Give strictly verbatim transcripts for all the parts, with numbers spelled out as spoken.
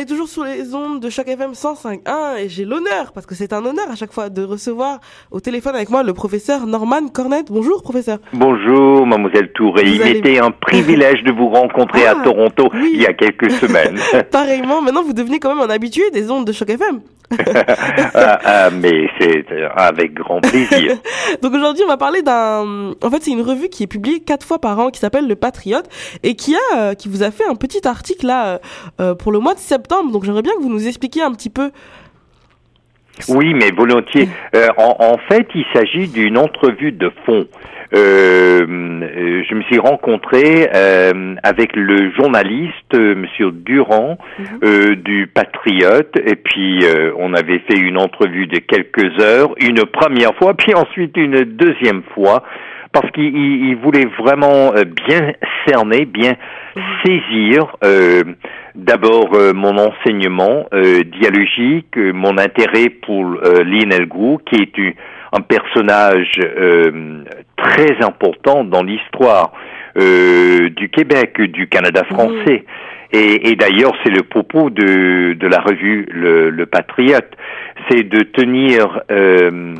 est toujours sur les ondes de Choc F M cent cinq point un et j'ai l'honneur, parce que c'est un honneur à chaque fois, de recevoir au téléphone avec moi le professeur Norman Cornette. Bonjour professeur. Bonjour mademoiselle Touré, il allez... m'était un privilège de vous rencontrer ah, à Toronto oui. il y a quelques semaines. Pareillement, maintenant vous devenez quand même un habitué des ondes de Choc F M. ah, ah, mais c'est avec grand plaisir. Donc aujourd'hui on va parler d'un... En fait c'est une revue qui est publiée quatre fois par an qui s'appelle Le Patriote et qui a, qui vous a fait un petit article là euh, pour le mois de septembre. Donc j'aimerais bien que vous nous expliquiez un petit peu. Oui, mais volontiers. Euh, en, en fait, il s'agit d'une entrevue de fond. Euh, je me suis rencontré euh, avec le journaliste euh, Monsieur Durand mm-hmm. euh, du Patriote, et puis euh, on avait fait une entrevue de quelques heures, une première fois, puis ensuite une deuxième fois, parce qu'il il voulait vraiment euh, bien cerner, bien mm-hmm. saisir euh, d'abord euh, mon enseignement euh, dialogique, euh, mon intérêt pour euh, Lionel Groulx, qui est une un personnage euh, très important dans l'histoire euh, du Québec, du Canada français. Mmh. Et, et d'ailleurs, c'est le propos de, de la revue Le, le Patriote, c'est de tenir euh,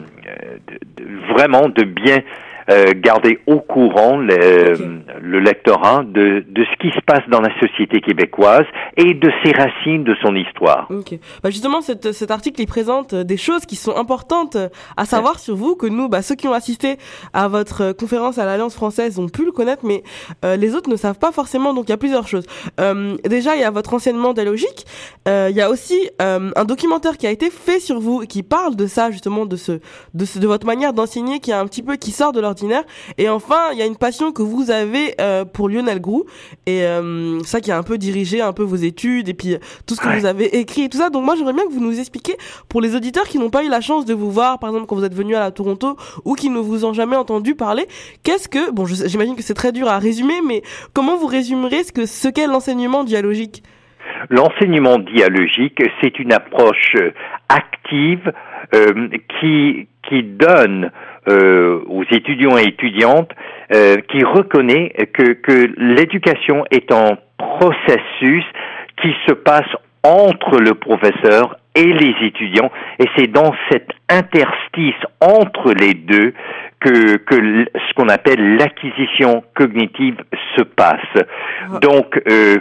de, de, vraiment de bien euh, garder au courant le, okay. le lectorat de, de ce qui se passe dans la société québécoise et de ses racines, de son histoire. Ok. Bah justement, cette, cet article, il présente des choses qui sont importantes à savoir ouais. sur vous, que nous, bah, ceux qui ont assisté à votre conférence à l'Alliance française ont pu le connaître, mais euh, les autres ne savent pas forcément. Donc, il y a plusieurs choses. Euh, déjà, il y a votre enseignement dialogique. Euh, il y a aussi euh, un documentaire qui a été fait sur vous, qui parle de ça, justement, de ce, de ce, de votre manière d'enseigner, qui est un petit peu, qui sort de l'ordinaire. Et enfin, il y a une passion que vous avez euh, pour Lionel Groulx, et euh, ça qui a un peu dirigé un peu vos études et puis tout ce que ouais. vous avez écrit et tout ça. Donc moi, j'aimerais bien que vous nous expliquiez, pour les auditeurs qui n'ont pas eu la chance de vous voir, par exemple quand vous êtes venu à la Toronto, ou qui ne vous ont jamais entendu parler, qu'est-ce que, bon, je, j'imagine que c'est très dur à résumer, mais comment vous résumerez ce que ce qu'est l'enseignement dialogique? L'enseignement dialogique, c'est une approche active euh, qui qui donne euh, aux étudiants et étudiantes, euh, qui reconnaît que que l'éducation est un processus qui se passe entre le professeur et les étudiants, et c'est dans cet interstice entre les deux que que ce qu'on appelle l'acquisition cognitive se passe. Donc, euh,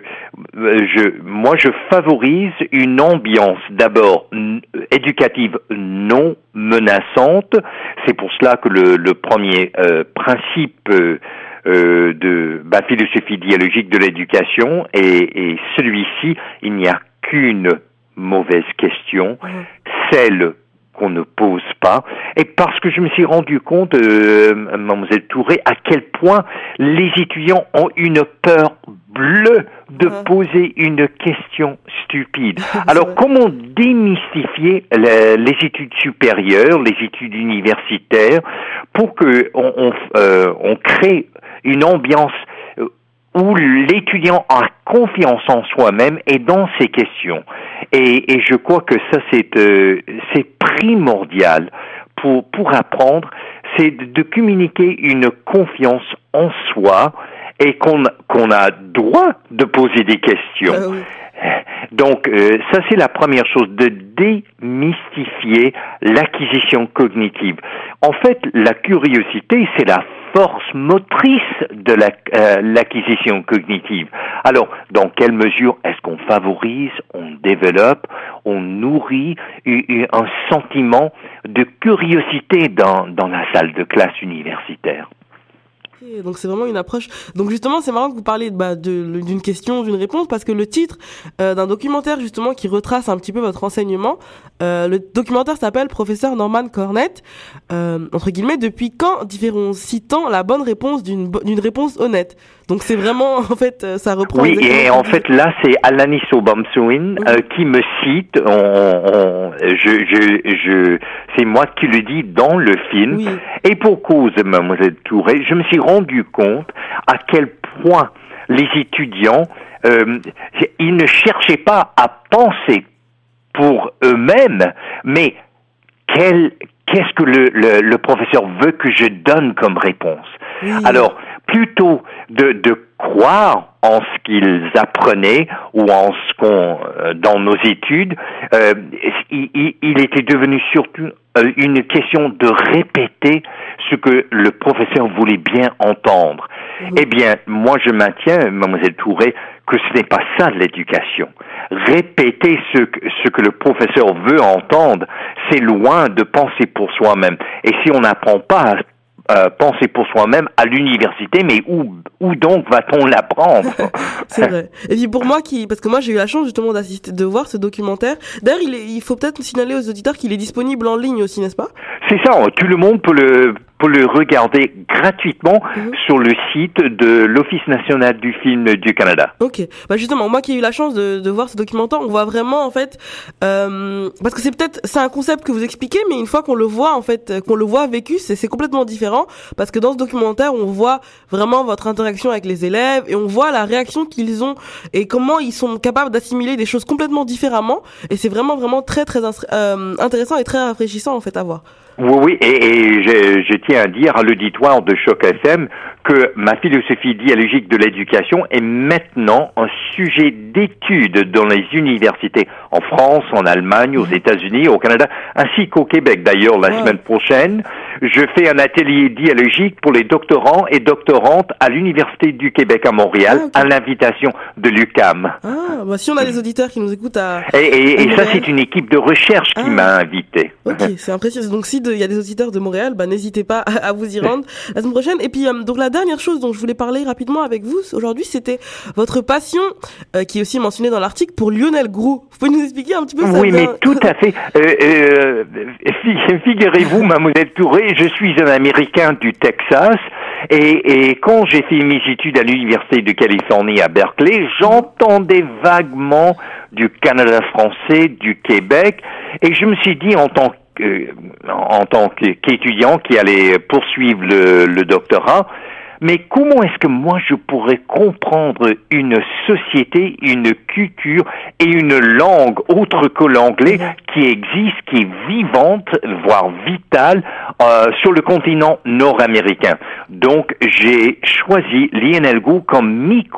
je, moi, je favorise une ambiance d'abord n- éducative non menaçante. C'est pour cela que le, le premier euh, principe euh, euh, de ma philosophie dialogique de l'éducation est, est celui-ci. Il n'y a qu'une mauvaise question, celle qu'on ne pose pas, et parce que je me suis rendu compte, euh, mademoiselle Touré, à quel point les étudiants ont une peur bleue de uh-huh. poser une question stupide. Alors, comment démystifier les, les études supérieures, les études universitaires, pour que on, on, euh, on crée une ambiance où l'étudiant a confiance en soi-même et dans ses questions. Et, et je crois que ça, c'est, euh, c'est primordial pour, pour apprendre, c'est de, de communiquer une confiance en soi et qu'on, qu'on a droit de poser des questions. Euh, oui. Donc, euh, ça, c'est la première chose, de démystifier l'acquisition cognitive. En fait, la curiosité, c'est la force motrice de la, euh, l'acquisition cognitive. Alors, dans quelle mesure est-ce qu'on favorise, on développe, on nourrit un sentiment de curiosité dans, dans la salle de classe universitaire? Donc c'est vraiment une approche. Donc justement, c'est marrant que vous parliez bah, de, d'une question, d'une réponse, parce que le titre euh, d'un documentaire justement qui retrace un petit peu votre enseignement, euh, le documentaire s'appelle Professeur Norman Cornette. Euh, entre guillemets, depuis quand différencie-t-on la bonne réponse d'une d'une réponse honnête? Donc c'est vraiment, en fait, ça reprend... Oui, et en fait, là, c'est Alanis Obamsawin oui. euh, qui me cite. On, on, je, je, je, c'est moi qui le dis dans le film. Oui. Et pour cause, mademoiselle Touré, je me suis rendu compte à quel point les étudiants, euh, ils ne cherchaient pas à penser pour eux-mêmes, mais quel, qu'est-ce que le, le, le professeur veut que je donne comme réponse? Oui. Alors, plutôt de, de croire en ce qu'ils apprenaient ou en ce qu'on euh, dans nos études, euh, il, il était devenu surtout euh, une question de répéter ce que le professeur voulait bien entendre. Mmh. Eh bien, moi je maintiens, mademoiselle Touré, que ce n'est pas ça l'éducation. Répéter ce que, ce que le professeur veut entendre, c'est loin de penser pour soi-même. Et si on n'apprend pas à Euh, penser pour soi-même à l'université, mais où où donc va-t-on l'apprendre? C'est vrai. Et puis pour moi qui, parce que moi j'ai eu la chance justement d'assister, de voir ce documentaire. D'ailleurs, il est, il faut peut-être signaler aux auditeurs qu'il est disponible en ligne aussi, n'est-ce pas? C'est ça. Tout le monde peut le peut le regarder gratuitement mmh. sur le site de l'Office national du film du Canada. Ok. Bah justement, moi qui ai eu la chance de, de voir ce documentaire, on voit vraiment en fait, euh, parce que c'est peut-être c'est un concept que vous expliquez, mais une fois qu'on le voit en fait, qu'on le voit vécu, c'est c'est complètement différent. Parce que dans ce documentaire, on voit vraiment votre interaction avec les élèves et on voit la réaction qu'ils ont et comment ils sont capables d'assimiler des choses complètement différemment. Et c'est vraiment vraiment très très euh, intéressant et très rafraîchissant en fait à voir. Oui, oui, et, et je, je tiens à dire à l'auditoire de Choc F M que ma philosophie dialogique de l'éducation est maintenant un sujet d'étude dans les universités en France, en Allemagne, aux États-Unis, au Canada, ainsi qu'au Québec. D'ailleurs, la ouais. semaine prochaine, je fais un atelier dialogique pour les doctorants et doctorantes à l'Université du Québec à Montréal, ah, okay. à l'invitation de l'U Q A M. Ah, bah si on a des auditeurs qui nous écoutent à... Et, et, et ça, c'est une équipe de recherche qui ah. m'a invité. Ok, c'est impressionnant. Donc si il y a des auditeurs de Montréal, bah n'hésitez pas à, à vous y rendre la semaine prochaine. Et puis, euh, donc la dernière chose dont je voulais parler rapidement avec vous aujourd'hui, c'était votre passion, euh, qui est aussi mentionnée dans l'article, pour Lionel Groulx. Vous pouvez nous expliquer un petit peu ça? Oui, mais tout à fait. Euh, euh, figurez-vous, mademoiselle Touré, je suis un Américain du Texas, et, et quand j'ai fait mes études à l'Université de Californie à Berkeley, j'entendais vaguement du Canada français, du Québec, et je me suis dit en tant que, en tant qu'étudiant qui allait poursuivre le, le doctorat, mais comment est-ce que moi je pourrais comprendre une société, une culture et une langue autre que l'anglais qui existe, qui est vivante, voire vitale, euh, sur le continent nord-américain? Donc j'ai choisi Lionel Groulx comme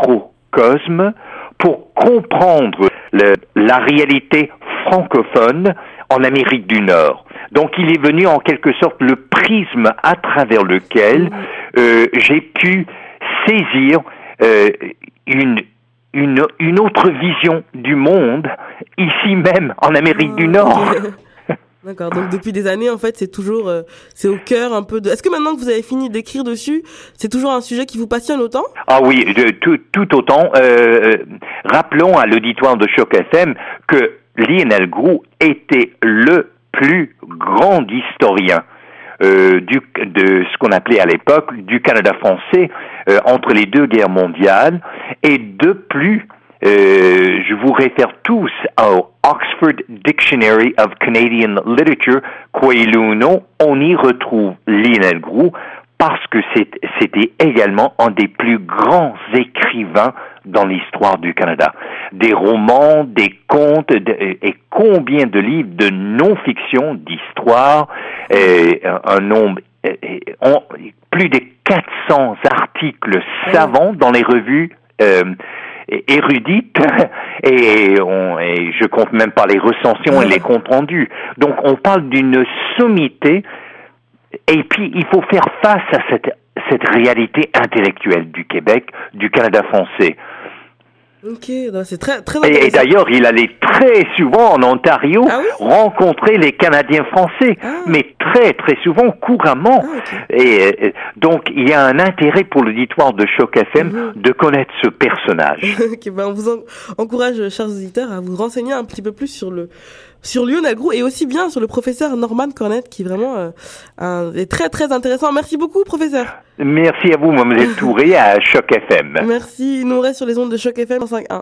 microcosme pour comprendre le, la réalité francophone en Amérique du Nord. Donc il est venu en quelque sorte le prisme à travers lequel euh, j'ai pu saisir euh, une, une, une autre vision du monde, ici même en Amérique oh, du Nord. D'accord, donc depuis des années, en fait, c'est toujours, euh, c'est au cœur un peu de... Est-ce que maintenant que vous avez fini d'écrire dessus, c'est toujours un sujet qui vous passionne autant? Ah oui, de, tout, tout autant. Euh, rappelons à l'auditoire de Choc F M que Lionel Groulx était le plus grand historien euh, du, de ce qu'on appelait à l'époque du Canada français euh, entre les deux guerres mondiales. Et de plus, euh, je vous réfère tous au Oxford Dictionary of Canadian Literature, croyez-le ou non, on y retrouve Lionel Groulx parce que c'est, c'était également un des plus grands écrivains dans l'histoire du Canada. Des romans, des contes, de, et combien de livres de non-fiction, d'histoire, et un nombre, et, on, plus de quatre cents articles savants dans les revues euh, érudites, et, on, et je compte même pas les recensions et les comptes rendus. Donc on parle d'une sommité. Et puis, il faut faire face à cette, cette réalité intellectuelle du Québec, du Canada français. Ok, c'est très, très intéressant. Et, et d'ailleurs, il allait très souvent en Ontario ah oui rencontrer les Canadiens français, ah. mais très, très souvent, couramment. Ah, okay. et, et donc, il y a un intérêt pour l'auditoire de Choc F M mm-hmm. de connaître ce personnage. Okay, ben on vous en- encourage, chers auditeurs, à vous renseigner un petit peu plus sur le sur Lionel Groulx et aussi bien sur le professeur Norman Cornett qui est vraiment euh, un, est très très intéressant. Merci beaucoup, professeur. Merci à vous, mademoiselle Touré, à Choc F M. Merci. Nous on reste sur les ondes de Choc F M cent cinq point un.